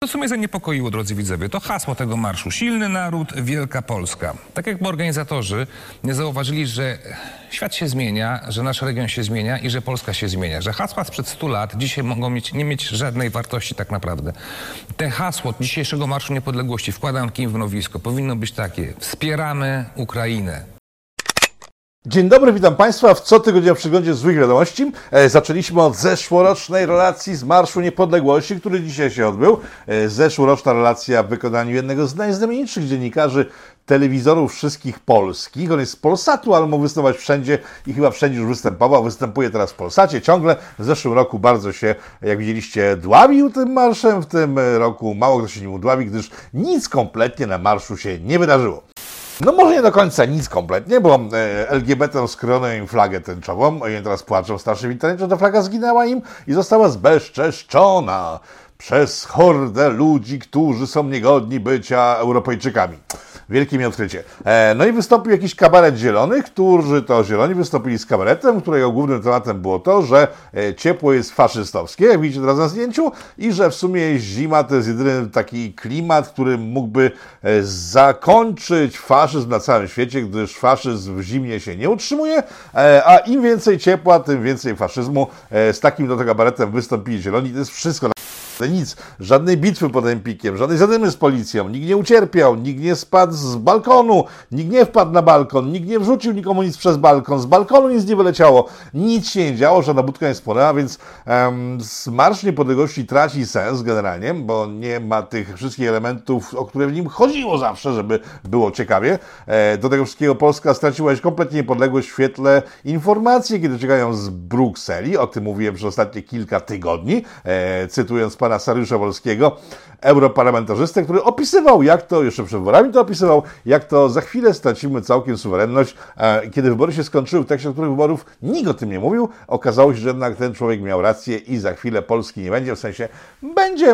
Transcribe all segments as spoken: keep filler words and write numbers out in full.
To, co mnie zaniepokoiło, drodzy widzowie, to hasło tego marszu. Silny naród, wielka Polska. Tak jakby organizatorzy nie zauważyli, że świat się zmienia, że nasz region się zmienia i że Polska się zmienia. Że hasła sprzed stu lat dzisiaj mogą mieć, nie mieć żadnej wartości tak naprawdę. Te hasło dzisiejszego Marszu Niepodległości, wkładam kij w mrowisko, powinno być takie: wspieramy Ukrainę. Dzień dobry, witam Państwa w cotygodniowym przeglądzie złych wiadomości. E, zaczęliśmy od zeszłorocznej relacji z Marszu Niepodległości, który dzisiaj się odbył. E, zeszłoroczna relacja w wykonaniu jednego z najznamienitszych dziennikarzy telewizorów wszystkich polskich. On jest z Polsatu, ale mógł występować wszędzie i chyba wszędzie już występował. Występuje teraz w Polsacie ciągle. W zeszłym roku bardzo się, jak widzieliście, dławił tym marszem. W tym roku mało kto się nim udławi, gdyż nic kompletnie na marszu się nie wydarzyło. No może nie do końca nic kompletnie, bo L G B T skroją im flagę tęczową. Oni teraz płaczą starszy w internecie, że ta flaga zginęła im i została zbezczeszczona przez hordę ludzi, którzy są niegodni bycia Europejczykami. Wielkie mi odkrycie. E, no i wystąpił jakiś kabaret zielonych, którzy to zieloni wystąpili z kabaretem, którego głównym tematem było to, że e, ciepło jest faszystowskie, jak widzicie teraz na zdjęciu, i że w sumie zima to jest jedyny taki klimat, który mógłby e, zakończyć faszyzm na całym świecie, gdyż faszyzm w zimie się nie utrzymuje, e, a im więcej ciepła, tym więcej faszyzmu. E, z takim do tego kabaretem wystąpili zieloni. To jest wszystko. Nic, żadnej bitwy pod Empikiem, żadnej zadymy z policją, nikt nie ucierpiał, nikt nie spadł z balkonu, nikt nie wpadł na balkon, nikt nie wrzucił nikomu nic przez balkon, z balkonu nic nie wyleciało, nic się nie działo, żadna budka nie spłonęła, więc um, Marsz Niepodległości traci sens generalnie, bo nie ma tych wszystkich elementów, o które w nim chodziło zawsze, żeby było ciekawie. E, do tego wszystkiego Polska straciła już kompletnie niepodległość w świetle informacji, kiedy czekają z Brukseli, o tym mówiłem przez ostatnie kilka tygodni, e, cytując pana Saryusza Wolskiego, europarlamentarzystę, który opisywał, jak to, jeszcze przed wyborami to opisywał, jak to za chwilę stracimy całkiem suwerenność. Kiedy wybory się skończyły, w trakcie których wyborów nikt o tym nie mówił, okazało się, że jednak ten człowiek miał rację i za chwilę Polski nie będzie, w sensie będzie,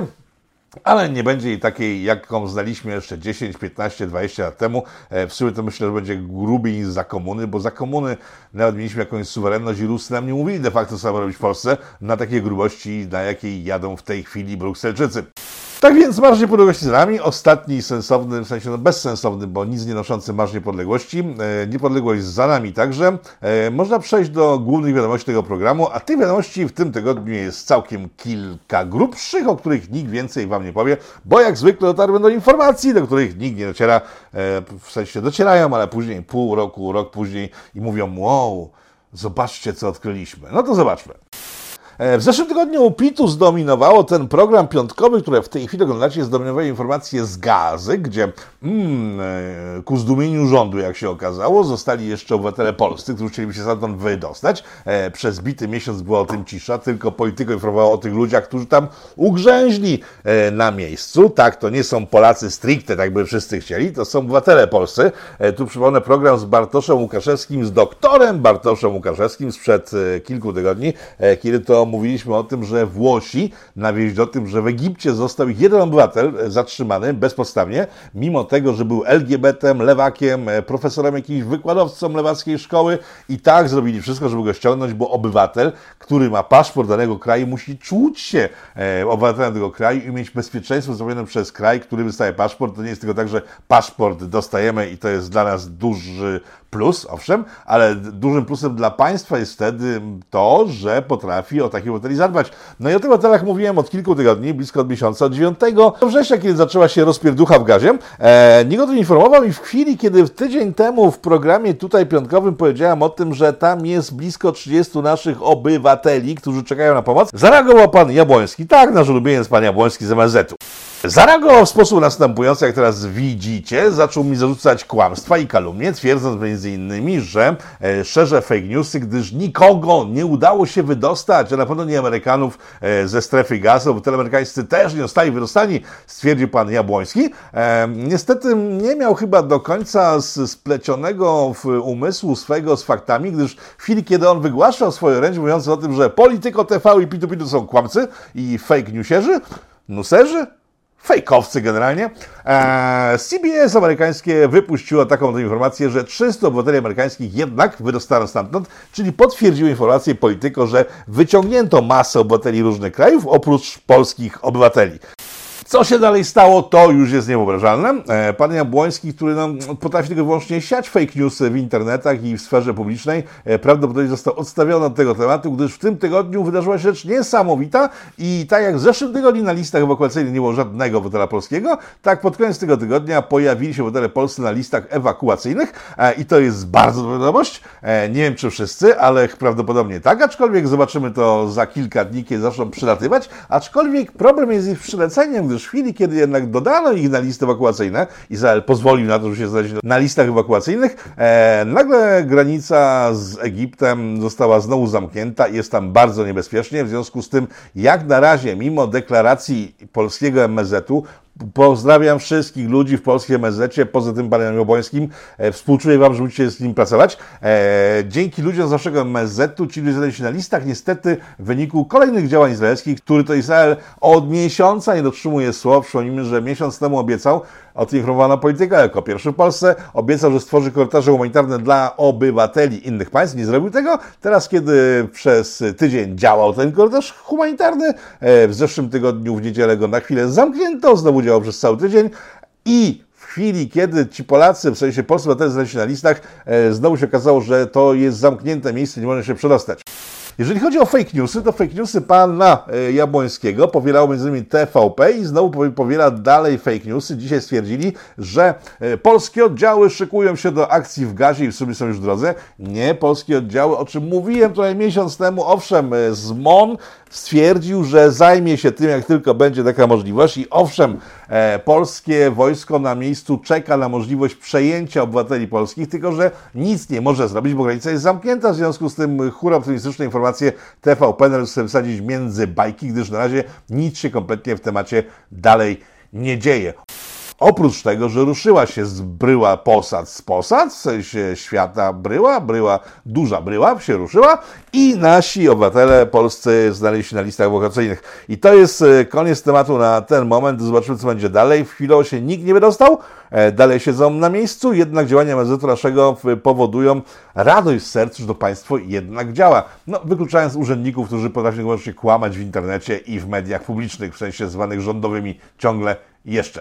ale nie będzie jej takiej, jaką znaliśmy jeszcze dziesięć, piętnaście, dwadzieścia lat temu. W sumie to myślę, że będzie grubiej niż za komuny, bo za komuny nawet mieliśmy jakąś suwerenność i Ruscy nam nie mówili de facto, co mamy robić w Polsce, na takiej grubości, na jakiej jadą w tej chwili Brukselczycy. Tak więc Marsz Niepodległości za nami, ostatni sensowny, w sensie no bezsensowny, bo nic nie noszący Marsz Niepodległości. E, niepodległość za nami także. E, można przejść do głównych wiadomości tego programu, a tych wiadomości w tym tygodniu jest całkiem kilka grubszych, o których nikt więcej Wam nie powie, bo jak zwykle dotarły do informacji, do których nikt nie dociera, e, w sensie docierają, ale później, pół roku, rok później i mówią: wow, zobaczcie, co odkryliśmy. No to zobaczmy. W zeszłym tygodniu PiTu zdominowało ten program piątkowy, który w tej chwili oglądacie, zdominowały informacje z Gazy, gdzie mm, ku zdumieniu rządu, jak się okazało, zostali jeszcze obywatele polscy, którzy chcieliby się stamtąd wydostać. E, przez bity miesiąc była o tym cisza, tylko Polityko informowało o tych ludziach, którzy tam ugrzęźli e, na miejscu. Tak, to nie są Polacy stricte, tak by wszyscy chcieli, to są obywatele polscy. E, tu przypomnę program z Bartoszem Łukaszewskim, z doktorem Bartoszem Łukaszewskim sprzed e, kilku tygodni, e, kiedy to mówiliśmy o tym, że Włosi nawieźli o tym, że w Egipcie został ich jeden obywatel zatrzymany bezpodstawnie, mimo tego, że był L G B T-em, lewakiem, profesorem, jakimś wykładowcą lewackiej szkoły, i tak zrobili wszystko, żeby go ściągnąć, bo obywatel, który ma paszport danego kraju, musi czuć się obywatelem tego kraju i mieć bezpieczeństwo zapewnione przez kraj, który wystaje paszport. To nie jest tylko tak, że paszport dostajemy i to jest dla nas duży plus, owszem, ale dużym plusem dla państwa jest wtedy to, że potrafi o takich obywateli zadbać. No i o tych obywatelach mówiłem od kilku tygodni, blisko od miesiąca, od dziewiątego września, kiedy zaczęła się rozpierducha w Gazie. E, nikt o tym informował i w chwili, kiedy tydzień temu w programie tutaj piątkowym powiedziałem o tym, że tam jest blisko trzydziestu naszych obywateli, którzy czekają na pomoc, zareagował pan Jabłoński, tak, nasz ulubieniec pan Jabłoński z M S Z-u. Zareagował w sposób następujący, jak teraz widzicie, zaczął mi zarzucać kłamstwa i kalumnie, twierdząc między innymi, że e, szerzę fake newsy, gdyż nikogo nie udało się wydostać, a na pewno nie Amerykanów e, ze strefy gazy, bo amerykańscy też nie zostali wydostani, stwierdził pan Jabłoński. E, niestety nie miał chyba do końca splecionego w umysłu swego z faktami, gdyż w chwili, kiedy on wygłaszał swoje orędzie mówiące o tym, że Polityko T V i Pitu Pitu są kłamcy i fake newsierzy, newserzy, fejkowcy generalnie. Eee, C B S amerykańskie wypuściło taką tę informację, że trzystu obywateli amerykańskich jednak wydostano stamtąd, czyli potwierdziło informację Polityko, że wyciągnięto masę obywateli różnych krajów oprócz polskich obywateli. Co się dalej stało, to już jest niewyobrażalne. E, Pan Jabłoński, który no, potrafi tylko wyłącznie siać fake newsy w internetach i w sferze publicznej, e, prawdopodobnie został odstawiony od tego tematu, gdyż w tym tygodniu wydarzyła się rzecz niesamowita i tak jak w zeszłym tygodniu na listach ewakuacyjnych nie było żadnego obywatela polskiego, tak pod koniec tego tygodnia pojawili się obywatele polscy na listach ewakuacyjnych e, i to jest bardzo dobra wiadomość. E, nie wiem, czy wszyscy, ale prawdopodobnie tak, aczkolwiek zobaczymy to za kilka dni, kiedy zaczną przylatywać, aczkolwiek problem jest ich przyleceniem, gdyż w chwili, kiedy jednak dodano ich na listy ewakuacyjne, Izrael pozwolił na to, żeby się znaleźć na listach ewakuacyjnych, e, nagle granica z Egiptem została znowu zamknięta i jest tam bardzo niebezpiecznie, w związku z tym, jak na razie, mimo deklaracji polskiego M S Z-u, pozdrawiam wszystkich ludzi w polskim M S Z-cie, poza tym panem Jabłońskim. E, współczuję wam, że musicie z nim pracować. E, dzięki ludziom z naszego M S Z-u ci ludzie znaleźli się na listach, niestety w wyniku kolejnych działań izraelskich, który to Izrael od miesiąca nie dotrzymuje słów. Przypomnijmy, że miesiąc temu obiecał, o tym informowana polityka, jako pierwszy w Polsce, obiecał, że stworzy korytarze humanitarne dla obywateli innych państw. Nie zrobił tego. Teraz, kiedy przez tydzień działał ten korytarz humanitarny, w zeszłym tygodniu w niedzielę go na chwilę zamknięto, znowu działał przez cały tydzień i w chwili, kiedy ci Polacy, w sensie polscy obywatele znaleźli się na listach, znowu się okazało, że to jest zamknięte miejsce, nie można się przedostać. Jeżeli chodzi o fake newsy, to fake newsy pana Jabłońskiego powielało między innymi T V P i znowu powiela dalej fake newsy. Dzisiaj stwierdzili, że polskie oddziały szykują się do akcji w Gazie i w sumie są już w drodze. Nie, polskie oddziały, o czym mówiłem tutaj miesiąc temu, owszem, z M O N stwierdził, że zajmie się tym, jak tylko będzie taka możliwość i owszem, e, polskie wojsko na miejscu czeka na możliwość przejęcia obywateli polskich, tylko że nic nie może zrobić, bo granica jest zamknięta, w związku z tym hura optymistyczne informacje T V P należy sobie wsadzić między bajki, gdyż na razie nic się kompletnie w temacie dalej nie dzieje. Oprócz tego, że ruszyła się z bryła posad z posad, w sensie świata bryła, bryła, duża bryła się ruszyła i nasi obywatele polscy znaleźli się na listach ewakuacyjnych. I to jest koniec tematu na ten moment. Zobaczymy, co będzie dalej. W chwilę się nikt nie wydostał, dalej siedzą na miejscu, jednak działania M S Z-u naszego powodują radość z serc, że to państwo jednak działa. No, wykluczając urzędników, którzy potrafią wyłącznie kłamać w internecie i w mediach publicznych, w sensie zwanych rządowymi ciągle jeszcze.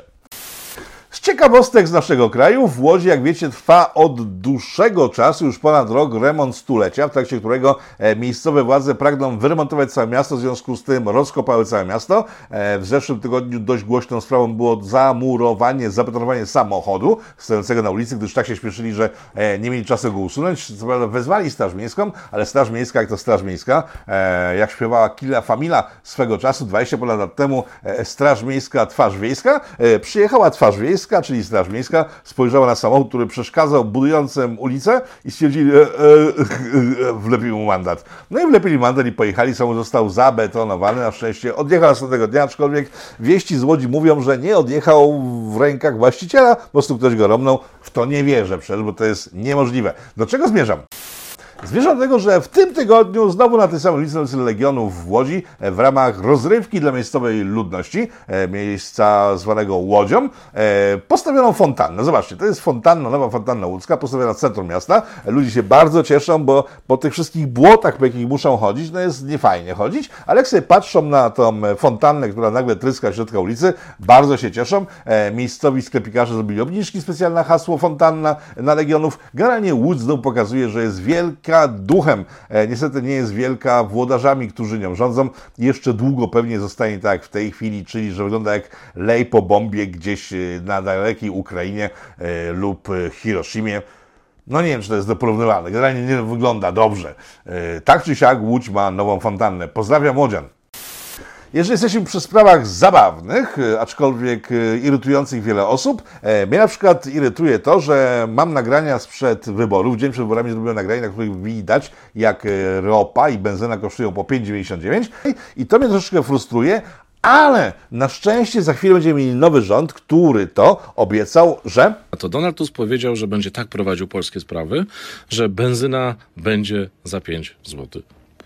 Z ciekawostek z naszego kraju, w Łodzi, jak wiecie, trwa od dłuższego czasu, już ponad rok, remont stulecia, w trakcie którego miejscowe władze pragną wyremontować całe miasto, w związku z tym rozkopały całe miasto. W zeszłym tygodniu dość głośną sprawą było zamurowanie, zabetonowanie samochodu stojącego na ulicy, gdyż tak się śpieszyli, że nie mieli czasu go usunąć. Co prawda wezwali Straż Miejską, ale Straż Miejska, jak to Straż Miejska, jak śpiewała Killa Famila swego czasu, dwadzieścia ponad lat temu, Straż Miejska, Twarz Wiejska, przyjechała Twarz Wiejska, czyli Straż Miejska, spojrzała na samochód, który przeszkadzał budującym ulicę i stwierdzili, e, e, e, wlepili mu mandat. No i wlepili mandat i pojechali, samochód został zabetonowany, na szczęście odjechał następnego dnia, aczkolwiek wieści z Łodzi mówią, że nie odjechał w rękach właściciela, po prostu ktoś go romnął. W to nie wierzę przecież, bo to jest niemożliwe. Do czego zmierzam? Zmierzam do tego, że w tym tygodniu znowu na tej samej ulicy ulicy Legionów w Łodzi w ramach rozrywki dla miejscowej ludności, miejsca zwanego Łodzią, postawiono fontannę. Zobaczcie, to jest fontanna, nowa fontanna łódzka, postawiona w centrum miasta. Ludzie się bardzo cieszą, bo po tych wszystkich błotach, po jakich muszą chodzić, no jest niefajnie chodzić, ale jak sobie patrzą na tą fontannę, która nagle tryska w środku ulicy, bardzo się cieszą. Miejscowi sklepikarze zrobili obniżki, specjalne hasło fontanna na Legionów. Generalnie Łódź znowu pokazuje, że jest wielka duchem. E, niestety nie jest wielka włodarzami, którzy nią rządzą. Jeszcze długo pewnie zostanie tak jak w tej chwili, czyli że wygląda jak lej po bombie gdzieś na dalekiej Ukrainie e, lub Hiroshimie. No nie wiem, czy to jest doporównywalne. Generalnie nie wygląda dobrze. E, tak czy siak Łódź ma nową fontannę. Pozdrawiam łodzian. Jeżeli jesteśmy przy sprawach zabawnych, aczkolwiek irytujących wiele osób, mnie na przykład irytuje to, że mam nagrania sprzed wyborów, dzień przed wyborami zrobiłem nagrania, na których widać, jak ropa i benzyna kosztują po pięć dziewięćdziesiąt dziewięć i to mnie troszeczkę frustruje, ale na szczęście za chwilę będziemy mieli nowy rząd, który to obiecał, że... To Donald Tusk powiedział, że będzie tak prowadził polskie sprawy, że benzyna będzie za pięć złotych.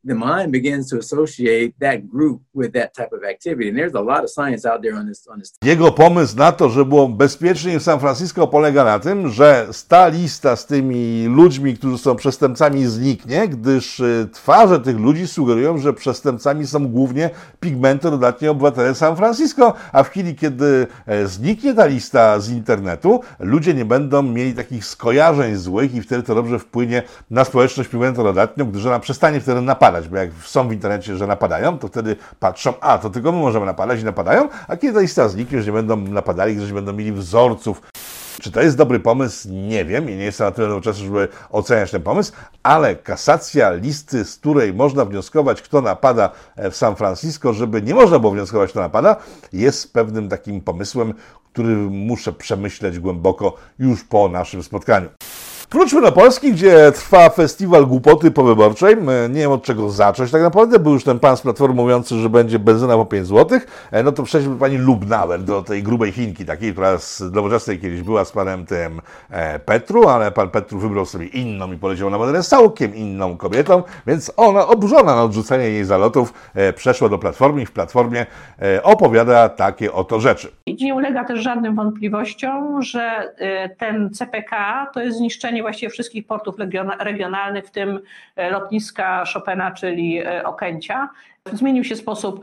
the mind begins to associate that group with that type of activity. And there's a lot of science out there on this. On this. Jego pomysł na to, że było bezpiecznie w San Francisco, polega na tym, że ta lista z tymi ludźmi, którzy są przestępcami, zniknie, gdyż twarze tych ludzi sugerują, że przestępcami są głównie pigmentododatni obywatele San Francisco, a w chwili, kiedy zniknie ta lista z internetu, ludzie nie będą mieli takich skojarzeń złych i wtedy to dobrze wpłynie na społeczność pigmentododatnią, gdyż ona przestanie wtedy napadać, bo jak są w internecie, że napadają, to wtedy patrzą, a to tylko my możemy napadać i napadają, a kiedy ta lista zniknie, już nie będą napadali, gdyż nie będą mieli wzorców. Czy to jest dobry pomysł? Nie wiem i nie jestem na tyle nowoczesny, żeby oceniać ten pomysł, ale kasacja listy, z której można wnioskować, kto napada w San Francisco, żeby nie można było wnioskować, kto napada, jest pewnym takim pomysłem, który muszę przemyśleć głęboko już po naszym spotkaniu. Wróćmy do Polski, gdzie trwa festiwal głupoty powyborczej. Nie wiem, od czego zacząć tak naprawdę. Był już ten pan z Platformy mówiący, że będzie benzyna po pięć złotych. No to przejdźmy do pani Lubnauer, do tej grubej Chinki takiej, która z Nowoczesnej kiedyś była z panem tym e, Petru, ale pan Petru wybrał sobie inną i poleciał na Maderę z całkiem inną kobietą, więc ona, oburzona na odrzucenie jej zalotów, e, przeszła do Platformy i w Platformie e, opowiada takie oto rzeczy. I nie ulega też żadnym wątpliwościom, że ten C P K to jest zniszczenie właściwie wszystkich portów regionalnych, w tym lotniska Chopina, czyli Okęcia. Zmienił się sposób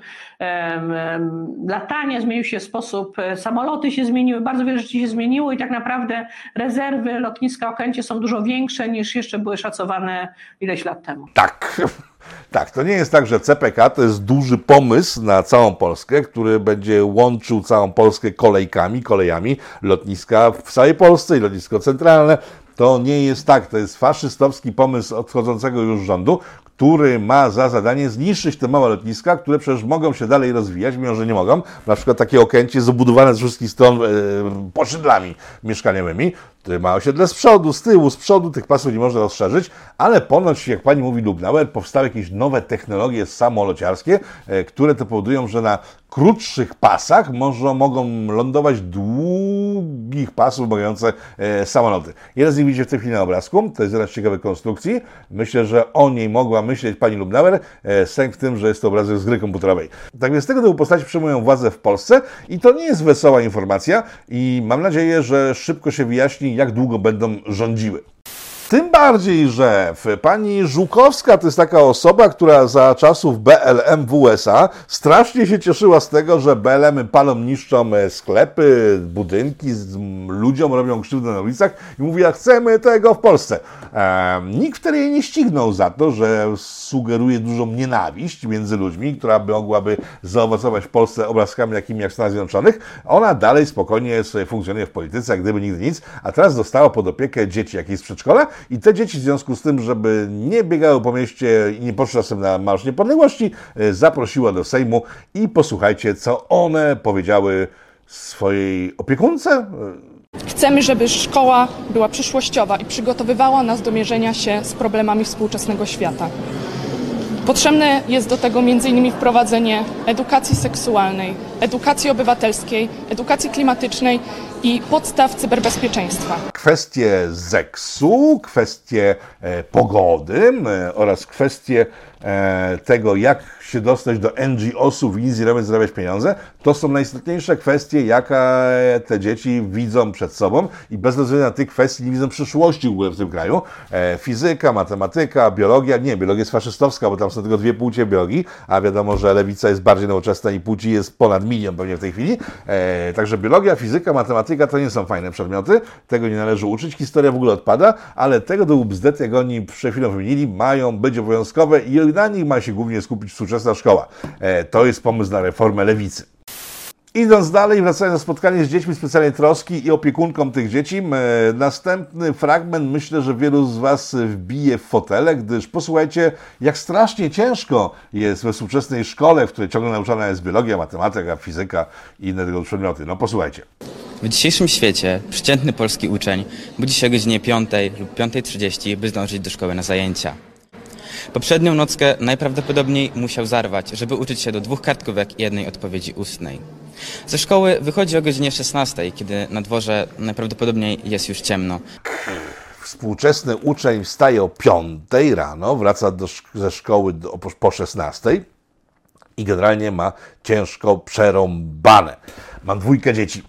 um, latania, zmienił się sposób, samoloty się zmieniły, bardzo wiele rzeczy się zmieniło i tak naprawdę rezerwy lotniska Okęcie są dużo większe niż jeszcze były szacowane ileś lat temu. Tak. Tak, to nie jest tak, że C P K to jest duży pomysł na całą Polskę, który będzie łączył całą Polskę kolejkami, kolejami, lotniska w całej Polsce i lotnisko centralne. To nie jest tak, to jest faszystowski pomysł odchodzącego już rządu, który ma za zadanie zniszczyć te małe lotniska, które przecież mogą się dalej rozwijać, mimo że nie mogą. Na przykład takie Okęcie jest obudowane z wszystkich stron e, posiedlami mieszkaniowymi. Tutaj ma osiedle z przodu, z tyłu, z przodu, tych pasów nie można rozszerzyć, ale ponoć, jak pani mówi Lubnauer, powstały jakieś nowe technologie samolociarskie, e, które to powodują, że na krótszych pasach może, mogą lądować długich pasów mogące e, samoloty. Jeden z nich widzicie w tej chwili na obrazku, to jest jedna z ciekawych konstrukcji. Myślę, że o niej mogła myśleć pani Lubnauer, e, sęk w tym, że jest to obrazek z gry komputerowej. Tak więc tego typu postaci przejmują władzę w Polsce i to nie jest wesoła informacja i mam nadzieję, że szybko się wyjaśni, jak długo będą rządziły. Tym bardziej, że pani Żukowska to jest taka osoba, która za czasów B L M w U S A strasznie się cieszyła z tego, że B L M-y palą, niszczą sklepy, budynki, ludziom robią krzywdę na ulicach i mówiła, chcemy tego w Polsce. Ehm, nikt wtedy jej nie ścignął za to, że sugeruje dużą nienawiść między ludźmi, która by mogłaby zaowocować w Polsce obrazkami takimi jak w Stanach Zjednoczonych. Ona dalej spokojnie sobie funkcjonuje w polityce, jak gdyby nigdy nic, a teraz dostała pod opiekę dzieci jakieś z przedszkola. I te dzieci w związku z tym, żeby nie biegały po mieście i nie poszły czasem na Marsz Niepodległości, zaprosiła do Sejmu i posłuchajcie, co one powiedziały swojej opiekunce. Chcemy, żeby szkoła była przyszłościowa i przygotowywała nas do mierzenia się z problemami współczesnego świata. Potrzebne jest do tego między innymi wprowadzenie edukacji seksualnej, edukacji obywatelskiej, edukacji klimatycznej i podstaw cyberbezpieczeństwa. Kwestie zeksu, kwestie e, pogody e, oraz kwestie e, tego, jak się dostać do N G O sów i nic nie robić, zarabiać pieniądze, to są najistotniejsze kwestie, jakie te dzieci widzą przed sobą i bez względu na tych kwestii nie widzą przyszłości w ogóle w tym kraju. E, fizyka, matematyka, biologia, nie, biologia jest faszystowska, bo tam są tylko dwie płcie biologii, a wiadomo, że lewica jest bardziej nowoczesna i płci jest ponad milion pewnie w tej chwili. E, także biologia, fizyka, matematyka to nie są fajne przedmioty, tego nie należy uczyć, historia w ogóle odpada, ale tego do bzdety, jak oni przed chwilą wymienili, mają być obowiązkowe i na nich ma się głównie skupić współczesna szkoła. E, to jest pomysł na reformę lewicy. Idąc dalej, wracając na spotkanie z dziećmi specjalnej troski i opiekunką tych dzieci, e, następny fragment myślę, że wielu z Was wbije w fotele, gdyż posłuchajcie, jak strasznie ciężko jest we współczesnej szkole, w której ciągle nauczana jest biologia, matematyka, fizyka i inne tego przedmioty. No posłuchajcie. W dzisiejszym świecie przeciętny polski uczeń budzi się o godzinie piątej lub piątej trzydzieści, by zdążyć do szkoły na zajęcia. Poprzednią nockę najprawdopodobniej musiał zarwać, żeby uczyć się do dwóch kartkówek i jednej odpowiedzi ustnej. Ze szkoły wychodzi o godzinie szesnastej, kiedy na dworze najprawdopodobniej jest już ciemno. współczesny uczeń wstaje o piątej rano, wraca do, ze szkoły do, po szesnastej i generalnie ma ciężko przerąbane. Mam dwójkę dzieci.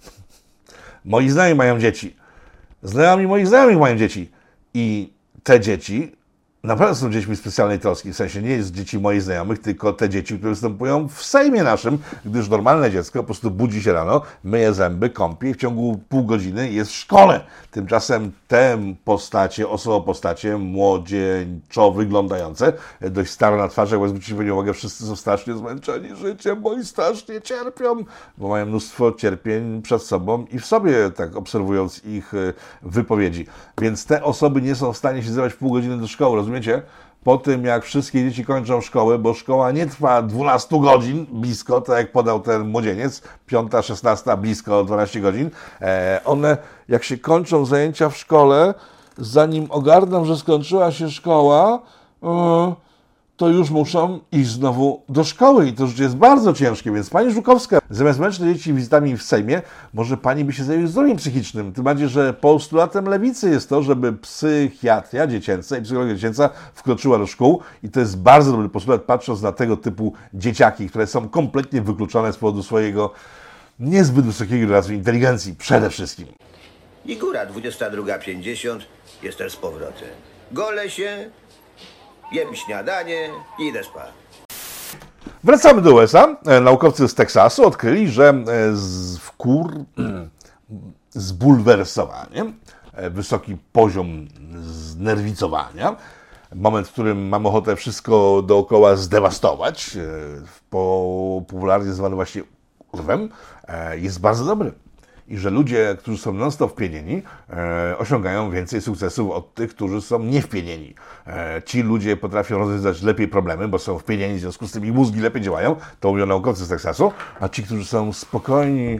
Moi znajomi mają dzieci. Znajomi moich znajomych mają dzieci. I te dzieci naprawdę są dziećmi specjalnej troski. W sensie nie jest dzieci moich znajomych, tylko te dzieci, które występują w Sejmie naszym, gdyż normalne dziecko po prostu budzi się rano, myje zęby, kąpie i w ciągu pół godziny jest w szkole. Tymczasem te postacie, osobopostacie młodzieńczo wyglądające, dość stare na twarzy, jak zwrócili uwagę, wszyscy są strasznie zmęczeni życiem, bo i strasznie cierpią, bo mają mnóstwo cierpień przed sobą i w sobie, tak obserwując ich wypowiedzi. Więc te osoby nie są w stanie się zebrać w pół godziny do szkoły, rozumiecie? Po tym, jak wszystkie dzieci kończą szkołę, bo szkoła nie trwa dwanaście godzin, blisko, tak jak podał ten młodzieniec, piąta, szesnasta, blisko dwanaście godzin, e, one, jak się kończą zajęcia w szkole, zanim ogarną, że skończyła się szkoła, e, to już muszą iść znowu do szkoły i to już jest bardzo ciężkie, więc Pani Żukowska, zamiast męczyć dzieci wizytami w Sejmie, może Pani by się zajęła zdrowiem psychicznym, tym bardziej, że postulatem Lewicy jest to, żeby psychiatria dziecięca i psychologia dziecięca wkroczyła do szkół i to jest bardzo dobry postulat, patrząc na tego typu dzieciaki, które są kompletnie wykluczone z powodu swojego niezbyt wysokiego rodzaju inteligencji przede wszystkim. I góra, dwudziesta druga pięćdziesiąt, jestem z powrotem. Golę się, jem śniadanie i idę spać. Wracamy do U S A. Naukowcy z Teksasu odkryli, że z wkur zbulwersowanie, wysoki poziom znerwicowania, moment, w którym mam ochotę wszystko dookoła zdewastować, popularnie zwany właśnie urwem, jest bardzo dobry. I że ludzie, którzy są non-stop wpienieni, e, osiągają więcej sukcesów od tych, którzy są niewpienieni. E, ci ludzie potrafią rozwiązać lepiej problemy, bo są wpienieni, w związku z tym ich mózgi lepiej działają, to mówią naukowcy z Teksasu, a ci, którzy są spokojni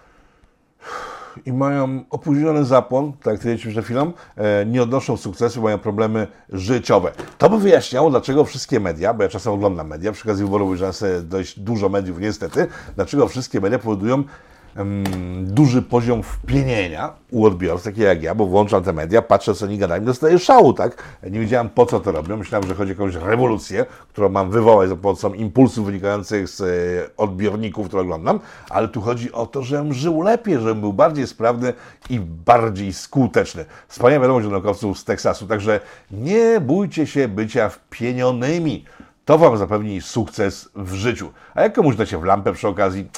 i mają opóźniony zapłon, tak jak powiedzieliśmy przed chwilą, e, nie odnoszą sukcesu, mają problemy życiowe. To by wyjaśniało, dlaczego wszystkie media, bo ja czasem oglądam media, przy okazji wyborów ujrzałem sobie dość dużo mediów niestety, dlaczego wszystkie media powodują duży poziom wpienienia u odbiorców, takie jak ja, bo włączam te media, patrzę, co oni gadają, dostaję szału, tak? Nie wiedziałem, po co to robią. Myślałem, że chodzi o jakąś rewolucję, którą mam wywołać za pomocą impulsów wynikających z odbiorników, które oglądam, ale tu chodzi o to, żebym żył lepiej, żebym był bardziej sprawny i bardziej skuteczny. Wspaniała wiadomość od naukowców z Teksasu, także nie bójcie się bycia wpienionymi. To wam zapewni sukces w życiu. A jak komuś dacie w lampę przy okazji,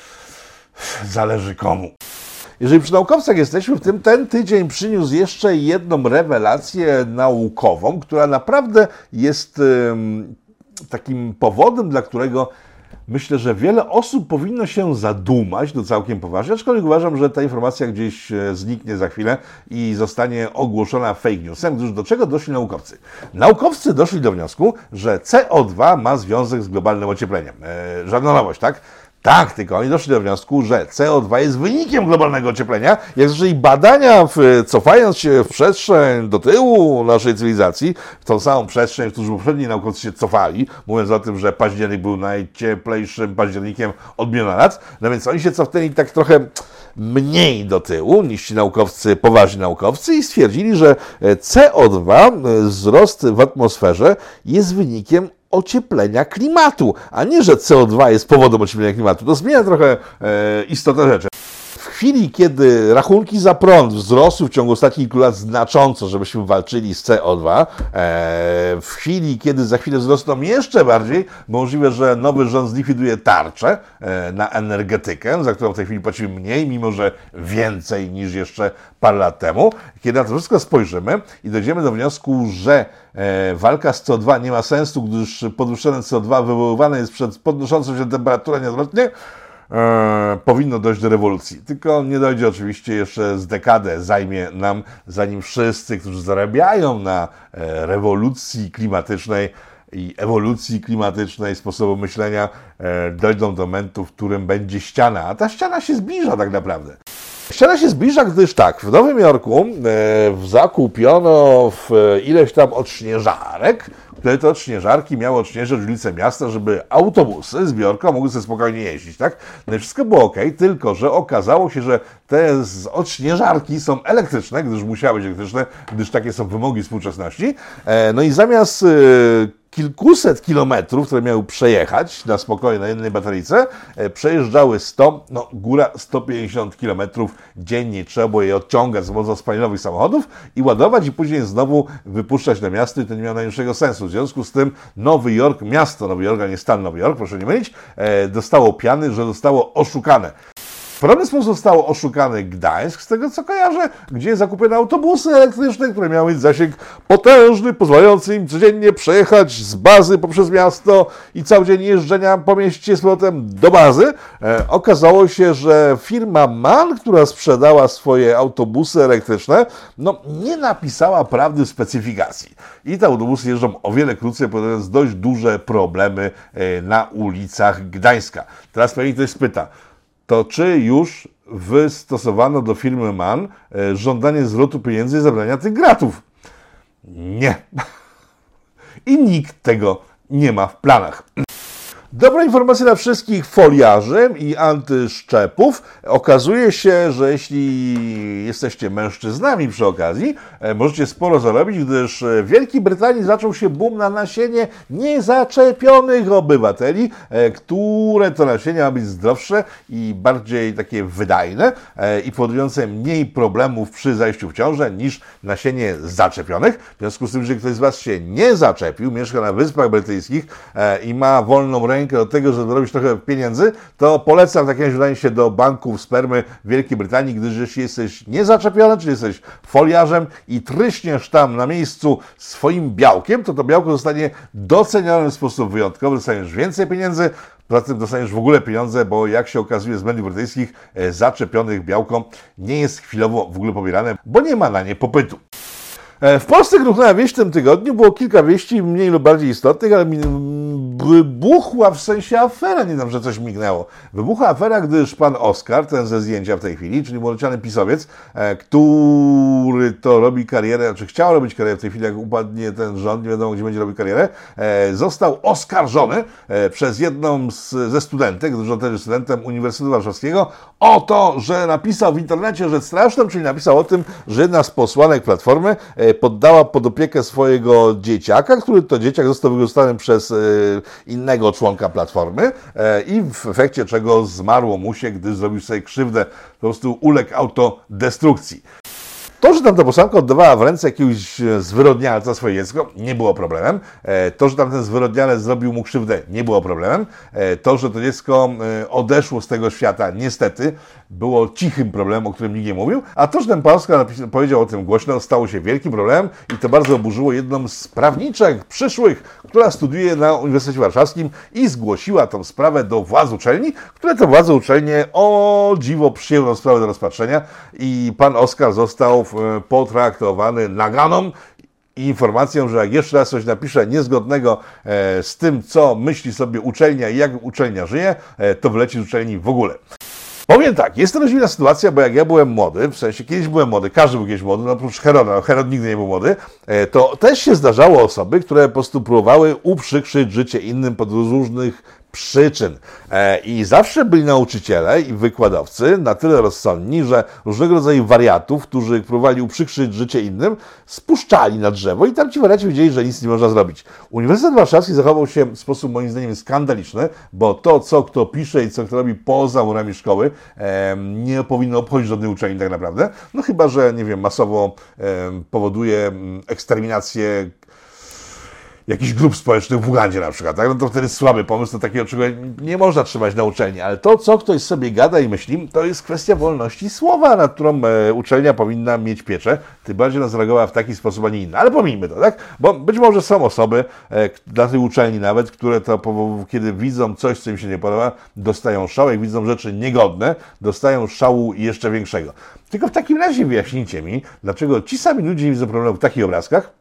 zależy komu. Jeżeli przy naukowcach jesteśmy, w tym ten tydzień przyniósł jeszcze jedną rewelację naukową, która naprawdę jest um, takim powodem, dla którego myślę, że wiele osób powinno się zadumać, to całkiem poważnie, aczkolwiek uważam, że ta informacja gdzieś zniknie za chwilę i zostanie ogłoszona fake newsem, gdyż do czego doszli naukowcy? Naukowcy doszli do wniosku, że C O dwa ma związek z globalnym ociepleniem. E, żadna nowość, tak? Tak, tylko oni doszli do wniosku, że C O dwa jest wynikiem globalnego ocieplenia. Jak zaczęli badania, w, cofając się w przestrzeń do tyłu naszej cywilizacji, w tą samą przestrzeń, w której poprzedni naukowcy się cofali, mówiąc o tym, że październik był najcieplejszym październikiem od miliona lat, no więc oni się cofnęli tak trochę mniej do tyłu niż ci naukowcy, poważni naukowcy i stwierdzili, że C O dwa, wzrost w atmosferze jest wynikiem ocieplenia klimatu, a nie, że C O dwa jest powodem ocieplenia klimatu. To zmienia trochę e, istotę rzeczy. W chwili, kiedy rachunki za prąd wzrosły w ciągu ostatnich kilku lat znacząco, żebyśmy walczyli z C O dwa, e, w chwili, kiedy za chwilę wzrosną jeszcze bardziej, możliwe, że nowy rząd zlikwiduje tarczę e, na energetykę, za którą w tej chwili płacimy mniej, mimo że więcej niż jeszcze parę lat temu. Kiedy na to wszystko spojrzymy i dojdziemy do wniosku, że e, walka z C O dwa nie ma sensu, gdyż podwyższone C O dwa wywoływane jest przez podnoszącą się temperaturę niezwrotnie, E, powinno dojść do rewolucji. Tylko nie dojdzie oczywiście jeszcze z dekadę, zajmie nam, zanim wszyscy, którzy zarabiają na e, rewolucji klimatycznej i ewolucji klimatycznej, sposobu myślenia, e, dojdą do momentu, w którym będzie ściana, a ta ściana się zbliża tak naprawdę. Ściana się zbliża, gdyż tak, w Nowym Jorku e, zakupiono w, e, ileś tam odśnieżarek, które te odśnieżarki miały odśnieżać ulice miasta, żeby autobusy z Bjorka mogły sobie spokojnie jeździć, tak? No i wszystko było ok, tylko że okazało się, że te z- odśnieżarki są elektryczne, gdyż musiały być elektryczne, gdyż takie są wymogi współczesności. E, no i zamiast e, kilkuset kilometrów, które miały przejechać na spokojnie na jednej bateryjce, e, przejeżdżały sto, no góra sto pięćdziesiąt kilometrów dziennie. Trzeba było je odciągać z pomocą spalinowych samochodów i ładować i później znowu wypuszczać na miasto i to nie miało najmniejszego sensu. W związku z tym Nowy Jork, miasto Nowy Jork, a nie stan Nowy Jork, proszę nie mylić, e, dostało piany, że zostało oszukane. W podobny sposób został oszukany Gdańsk, z tego co kojarzę, gdzie zakupiono autobusy elektryczne, które miały zasięg potężny, pozwalający im codziennie przejechać z bazy poprzez miasto i cały dzień jeżdżenia po mieście z powrotem do bazy. E, okazało się, że firma MAN, która sprzedała swoje autobusy elektryczne, no nie napisała prawdy w specyfikacji. I te autobusy jeżdżą o wiele krócej, powodując dość duże problemy e, na ulicach Gdańska. Teraz pewnie ktoś spyta, to czy już wystosowano do firmy MAN e, żądanie zwrotu pieniędzy i zabrania tych gratów? Nie. I nikt tego nie ma w planach. Dobra informacja dla wszystkich foliarzy i antyszczepów. Okazuje się, że jeśli jesteście mężczyznami przy okazji, możecie sporo zarobić, gdyż w Wielkiej Brytanii zaczął się boom na nasienie niezaczepionych obywateli, które to nasienie ma być zdrowsze i bardziej takie wydajne i powodujące mniej problemów przy zajściu w ciążę niż nasienie zaczepionych. W związku z tym, że ktoś z Was się nie zaczepił, mieszka na Wyspach Brytyjskich i ma wolną rękę do tego, żeby robić trochę pieniędzy, to polecam w takim razie udanie się do banków spermy w Wielkiej Brytanii, gdyż jeśli jesteś niezaczepiony, czyli jesteś foliarzem i tryśniesz tam na miejscu swoim białkiem, to to białko zostanie docenione w sposób wyjątkowy, dostaniesz więcej pieniędzy, poza tym dostaniesz w ogóle pieniądze, bo jak się okazuje z mediów brytyjskich, zaczepionych białko nie jest chwilowo w ogóle pobierane, bo nie ma na nie popytu. W Polsce gruchnęła wieść w tym tygodniu, było kilka wieści mniej lub bardziej istotnych, ale wybuchła w sensie afera, nie wiem, że coś mignęło. Wybuchła afera, gdyż pan Oskar, ten ze zdjęcia w tej chwili, czyli młodociany pisowiec, który to robi karierę, czy chciał robić karierę w tej chwili, jak upadnie ten rząd, nie wiadomo gdzie będzie robił karierę, został oskarżony przez jedną z, ze studentek, gdyż on też jest studentem Uniwersytetu Warszawskiego, o to, że napisał w internecie rzecz straszną, czyli napisał o tym, że jedna z posłanek Platformy poddała pod opiekę swojego dzieciaka, który to dzieciak został wykorzystany przez innego członka Platformy i w efekcie czego zmarło mu się, gdy zrobił sobie krzywdę, po prostu uległ autodestrukcji. To, że tam ta posłanka oddawała w ręce jakiegoś zwyrodnialca swoje dziecko, nie było problemem. To, że tam ten zwyrodnialec zrobił mu krzywdę, nie było problemem. To, że to dziecko odeszło z tego świata, niestety, było cichym problemem, o którym nikt nie mówił. A to, że ten pan Oskar powiedział o tym głośno, stało się wielkim problemem i to bardzo oburzyło jedną z prawniczek przyszłych, która studiuje na Uniwersytecie Warszawskim i zgłosiła tą sprawę do władz uczelni, które to władze uczelnie o dziwo przyjęły tą sprawę do rozpatrzenia i pan Oskar został potraktowany naganą i informacją, że jak jeszcze raz coś napisze niezgodnego e, z tym, co myśli sobie uczelnia i jak uczelnia żyje, e, to wyleci z uczelni w ogóle. Powiem tak, jest to dziwna sytuacja, bo jak ja byłem młody, w sensie kiedyś byłem młody, każdy był kiedyś młody, no oprócz Heroda, no Herod nigdy nie był młody, e, to też się zdarzało osoby, które po prostu próbowały uprzykrzyć życie innym pod różnych przyczyn. E, I zawsze byli nauczyciele i wykładowcy na tyle rozsądni, że różnego rodzaju wariatów, którzy próbowali uprzykrzyć życie innym, spuszczali na drzewo i tam ci wariaci wiedzieli, że nic nie można zrobić. Uniwersytet Warszawski zachował się w sposób moim zdaniem skandaliczny, bo to, co kto pisze i co kto robi poza murami szkoły, e, nie powinno obchodzić żadnej uczelni tak naprawdę. No chyba, że, nie wiem, masowo e, powoduje eksterminację jakichś grup społecznych w Ugandzie na przykład, tak? No to wtedy słaby pomysł, to takiego czego nie można trzymać na uczelni, ale to, co ktoś sobie gada i myśli, to jest kwestia wolności słowa, nad którą e, uczelnia powinna mieć pieczę, tym bardziej ona zareagowała w taki sposób, a nie inny. Ale pomijmy to, tak? Bo być może są osoby e, na tej uczelni nawet, które to, kiedy widzą coś, co im się nie podoba, dostają szału, jak widzą rzeczy niegodne, dostają szału jeszcze większego. Tylko w takim razie wyjaśnijcie mi, dlaczego ci sami ludzie nie widzą problemu w takich obrazkach,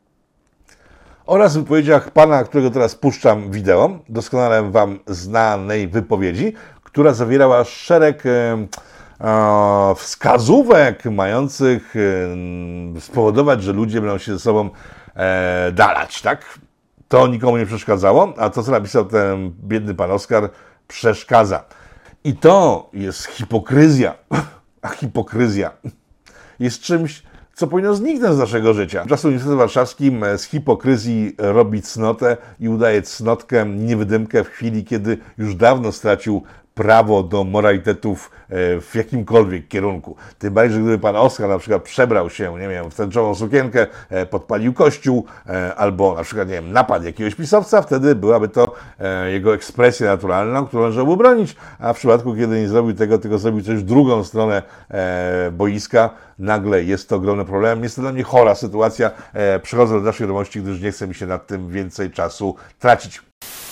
oraz w wypowiedziach pana, którego teraz puszczam wideo, doskonale wam znanej wypowiedzi, która zawierała szereg e, e, wskazówek mających e, spowodować, że ludzie będą się ze sobą e, dalać, tak? To nikomu nie przeszkadzało, a to, co napisał ten biedny pan Oskar, przeszkadza. I to jest hipokryzja. A hipokryzja jest czymś, co powinno zniknąć z naszego życia. Czasem Uniwersytet Warszawskim z hipokryzji robi cnotę i udaje cnotkę, niewydymkę w chwili, kiedy już dawno stracił prawo do moralitetów w jakimkolwiek kierunku. Tym bardziej, że gdyby pan Oskar na przykład przebrał się, nie wiem, w tęczową sukienkę, podpalił kościół, albo na przykład, nie wiem, napadł jakiegoś pisowca, wtedy byłaby to jego ekspresja naturalna, którą należało bronić, a w przypadku, kiedy nie zrobił tego, tylko zrobił coś w drugą stronę boiska, nagle jest to ogromny problem. Jest to dla mnie chora sytuacja. Przechodzę do naszej wiadomości, gdyż nie chce mi się nad tym więcej czasu tracić.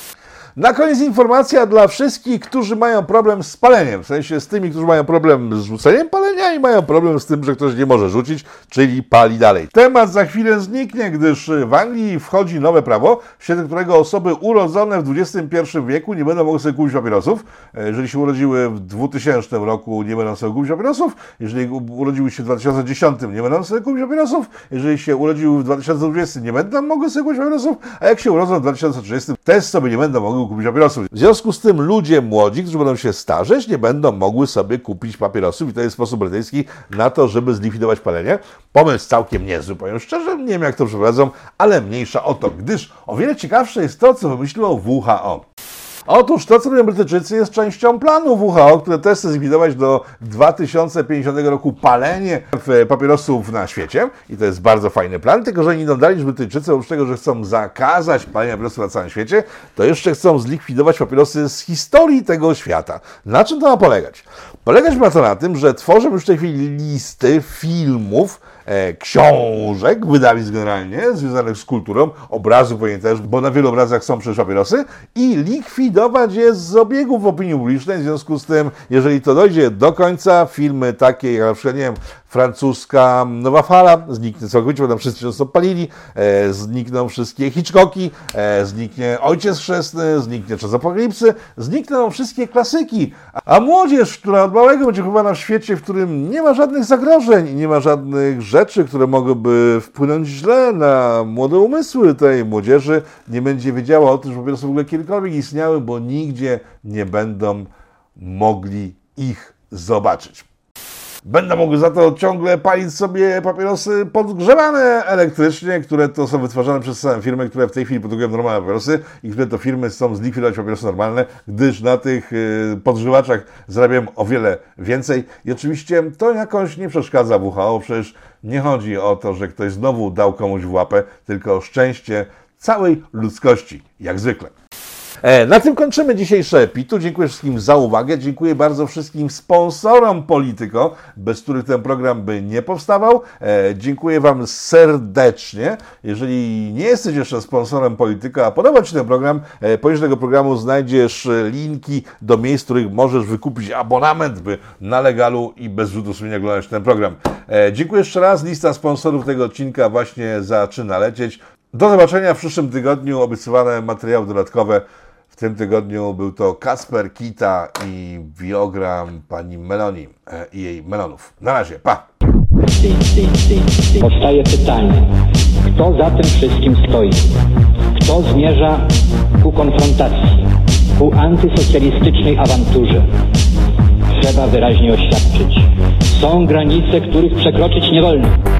Na koniec informacja dla wszystkich, którzy mają problem z paleniem. W sensie z tymi, którzy mają problem z rzuceniem palenia i mają problem z tym, że ktoś nie może rzucić, czyli pali dalej. Temat za chwilę zniknie, gdyż w Anglii wchodzi nowe prawo, w świetle którego osoby urodzone w dwudziestym pierwszym wieku nie będą mogły sobie kupić papierosów. Jeżeli się urodziły w dwutysięcznym roku, nie będą sobie kupić papierosów. Jeżeli urodziły się w dwa tysiące dziesiątym, nie będą sobie kupić papierosów. Jeżeli się urodziły w dwa tysiące dwudziestym, nie będą mogły sobie kupić papierosów. A jak się urodzą w dwa tysiące trzydziestym, też sobie nie będą mogły kupić papierosów. W związku z tym ludzie młodzi, którzy będą się starzeć, nie będą mogły sobie kupić papierosów i to jest sposób brytyjski na to, żeby zlikwidować palenie. Pomysł całkiem niezły, powiem szczerze, nie wiem jak to przeprowadzą, ale mniejsza o to, gdyż o wiele ciekawsze jest to, co wymyśliło W H O. Otóż to, co robią Brytyjczycy, jest częścią planu W H O, które też chce zlikwidować do dwa tysiące pięćdziesiątego roku palenie papierosów na świecie. I to jest bardzo fajny plan, tylko że nie dodali, że Brytyjczycy, oprócz tego, że chcą zakazać palenia papierosów na całym świecie, to jeszcze chcą zlikwidować papierosy z historii tego świata. Na czym to ma polegać? Polegać ma to na tym, że tworzą już w tej chwili listy filmów, e, książek, wydawisk generalnie, związanych z kulturą, obrazów pewnie też, bo na wielu obrazach są przecież papierosy, i likwidować je z obiegów opinii publicznej. W związku z tym, jeżeli to dojdzie do końca, filmy takie jak na przykład, nie wiem, francuska Nowa Fala zniknie całkowicie, bo tam wszyscy często palili, e, znikną wszystkie Hitchcocki, e, zniknie Ojciec Chrzestny, zniknie Czas Apokalipsy, znikną wszystkie klasyki. A młodzież, która od małego będzie chowana w świecie, w którym nie ma żadnych zagrożeń i nie ma żadnych rzeczy, które mogłyby wpłynąć źle na młode umysły tej młodzieży, nie będzie wiedziała o tym, że papierosy w ogóle kiedykolwiek istniały, bo nigdzie nie będą mogli ich zobaczyć. Będą mogły za to ciągle palić sobie papierosy podgrzewane elektrycznie, które to są wytwarzane przez same firmy, które w tej chwili produkują normalne papierosy i które to firmy chcą zlikwidować papierosy normalne, gdyż na tych podgrzewaczach zarabiają o wiele więcej. I oczywiście to jakoś nie przeszkadza W H O, przecież nie chodzi o to, że ktoś znowu dał komuś w łapę, tylko o szczęście całej ludzkości, jak zwykle. Na tym kończymy dzisiejsze Epitu. Dziękuję wszystkim za uwagę. Dziękuję bardzo wszystkim sponsorom Polityko, bez których ten program by nie powstawał. Dziękuję Wam serdecznie. Jeżeli nie jesteś jeszcze sponsorem Polityko, a podoba Ci ten program, poniżej tego programu znajdziesz linki do miejsc, w których możesz wykupić abonament, by na legalu i bez rzutu sumienia oglądać ten program. Dziękuję jeszcze raz. Lista sponsorów tego odcinka właśnie zaczyna lecieć. Do zobaczenia w przyszłym tygodniu. Obiecywane materiały dodatkowe. W tym tygodniu był to Kasper Kita i biogram pani Meloni i jej melonów. Na razie, pa! Powstaje pytanie, kto za tym wszystkim stoi? Kto zmierza ku konfrontacji, ku antysocjalistycznej awanturze? Trzeba wyraźnie oświadczyć. Są granice, których przekroczyć nie wolno.